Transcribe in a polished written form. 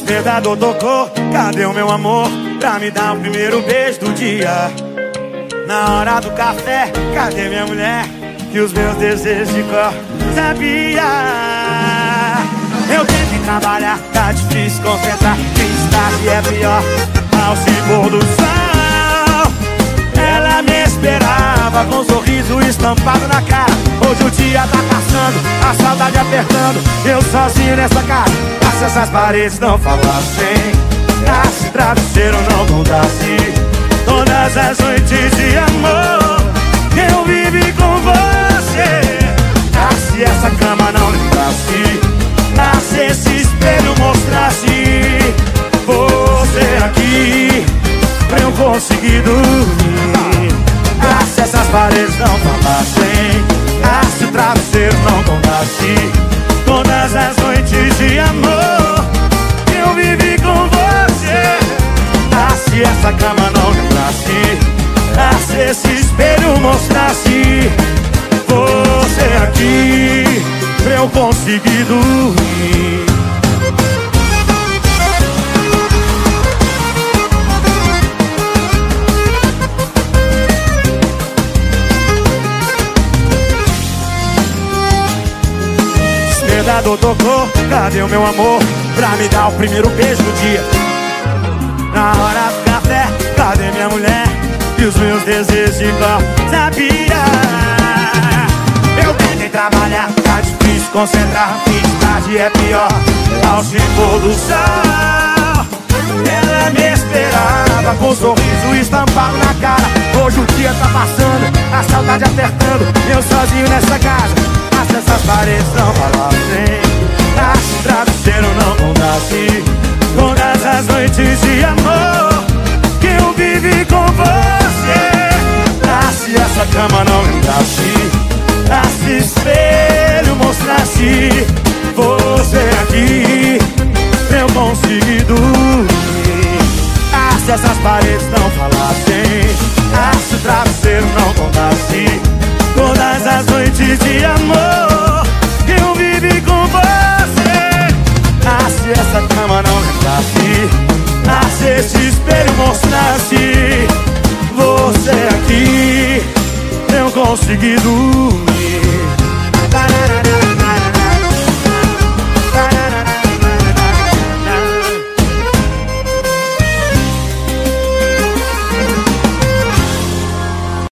Despertador tocou, cadê o meu amor? Pra me dar o primeiro beijo do dia. Na hora do café, cadê minha mulher? E os meus desejos de cor sabia. Eu tenho que trabalhar, tá difícil concentrar. Fiz tarde é pior, ao se pôr do sol. Ela me esperava com um sorriso estampado na cara. Hoje o dia tá passando, a saudade apertando. Eu sozinho nessa casa, se essas paredes não falassem, se travesseiro não contasse todas as noites de amor que eu vivi com você. Se essa cama não lembrasse, se esse espelho mostrasse você aqui pra eu conseguir dormir. Se essas paredes não falassem, se o travesseiro não contasse todas as noites de amor que eu vivi com você. Se essa cama não lembrasse, se esse espelho mostrasse você aqui pra eu conseguir dormir. Despertador tocou, cadê o meu amor? Pra me dar o primeiro beijo do dia. Na hora do café, cadê minha mulher? E os meus desejos de cor sabia. Eu tentei trabalhar, tá difícil concentrar. Fiz tarde é pior, ao se pôr do sol. Ela me esperava com um sorriso estampado na cara. Hoje o dia tá passando, a saudade apertando. Eu sozinho nessa casa, se essas paredes não falassem, se o travesseiro não contasse todas as noites de amor que eu vivi com você. Se essa cama não lembrasse, se espelho mostrasse você aqui pra eu conseguir dormir. Se essas paredes não falassem, se o travesseiro não contasse todas as noites de amor que eu vivi com você. Se essa cama não lembrasse, se esse espelho mostrasse você aqui pra eu conseguir dormir.